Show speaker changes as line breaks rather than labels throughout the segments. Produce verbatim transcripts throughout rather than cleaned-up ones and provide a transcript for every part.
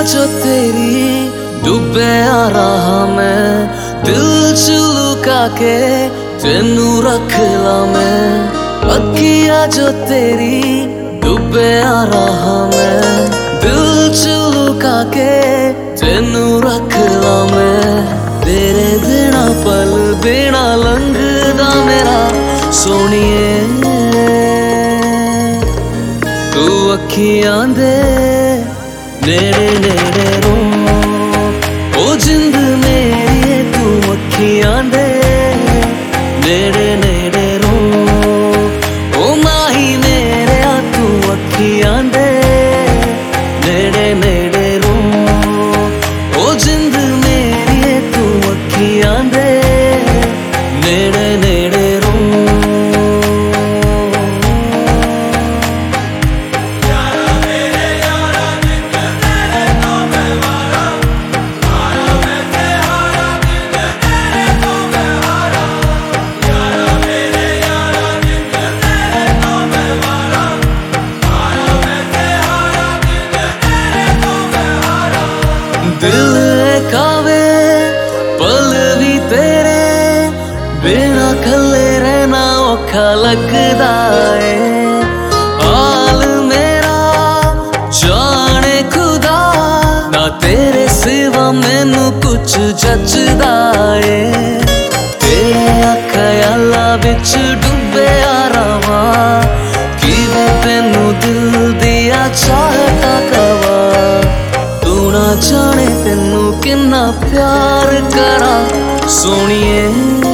जो तेरी डुबे आ रहा मैं, दिल च लुका के तेनू रख ला मैं। अखियां जो तेरी डुबे आ रहा मैं, दिल च लुका के तेनू रख ला मैं। तेरे बिना पल बिना लंघदा मेरा सोनिए, तू अखियां दे नेड़े नेड़े रो। ओ जिंद मेरी तू अखियां दे नेड़े नेड़े रो। ओ माही मेरे तू अखियां दे नेड़े नेड़े रो। ओ जिंद मेरी तू अखियां दे नेड़े नेड़े रो। दिल कावे पल भी तेरे बिना खले रहना औखा लगदा है। हाल मेरा जाने खुदा, ना तेरे सिवा मैनू कुछ जचदा है। तेरे ख्याला बिच डुबे आ रहा, किवें तेनू दिल दिया चाहता कवा। ना जाने तेनू किन्ना प्यार करा सोनिए,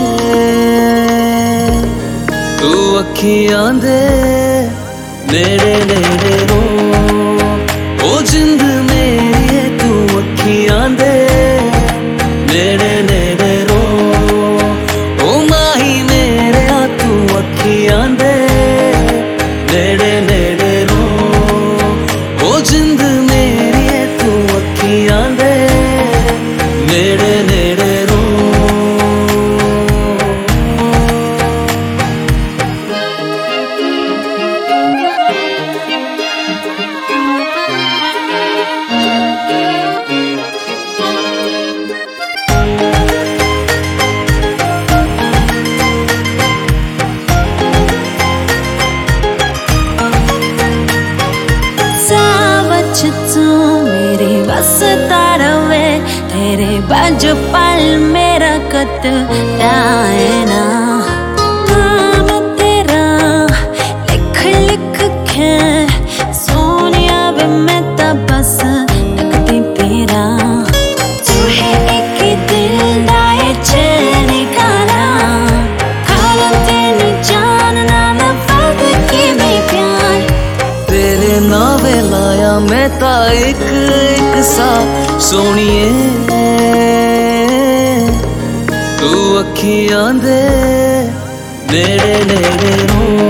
तू अखियां दे नेड़े नेड़े रो। ओ जिंद मेरी तू अखियां दे नेड़े नेड़े रो। ओ माही मेरे तू अखियां दे नेड़े नेड़े रो। ओ जिंद मेरी तू अखियां दे नेड़े नेड़े रो।
तू मेरे बसता रवे, तेरे बाजू पल मेरा कतराए ना। नाम तेरा लिख लिख के सोनिया वे मैं ता बस तकती तेरा। तू है एक दिल दाए चैन काला, काला तेरी जान ना मैं फर्क की मैं प्यार।
तेरे नावे लाया मैं ता एक एक सा सोनिए, तू अखियां दे नेड़े नेड़े रो।